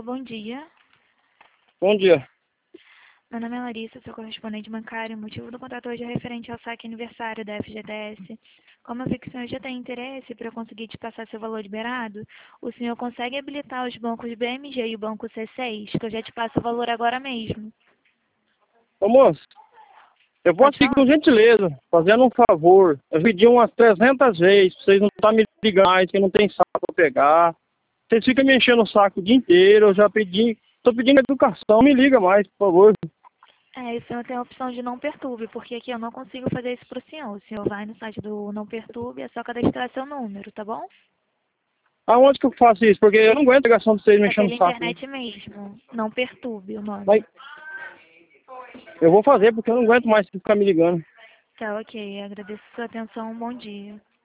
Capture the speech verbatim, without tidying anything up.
Alô, bom dia. Bom dia. Meu nome é Larissa, sou correspondente bancário. O motivo do contato hoje é referente ao saque aniversário da F G T S. Como eu vi que o senhor já tem interesse para eu conseguir te passar seu valor liberado, o senhor consegue habilitar os bancos B M G e o banco C seis, que eu já te passo o valor agora mesmo. Ô moço, eu vou Pode aqui falar? com gentileza, fazendo um favor. Eu pedi umas trezentas vezes, vocês não estão me ligando mais, que não tem saco para pegar. Vocês ficam me enchendo o saco o dia inteiro, eu já pedi, estou pedindo educação, me liga mais, por favor. É, o senhor tem a opção de não perturbe, porque aqui eu não consigo fazer isso para o senhor. O senhor vai no site do Não Perturbe, é só cadastrar seu número, tá bom? Aonde que eu faço isso? Porque eu não aguento a ligação de vocês me É enchendo pela o saco. Né? internet mesmo. Não Perturbe o Mas nome. eu vou fazer porque eu não aguento mais ficar me ligando. Tá, ok. Agradeço a sua atenção. Um bom dia.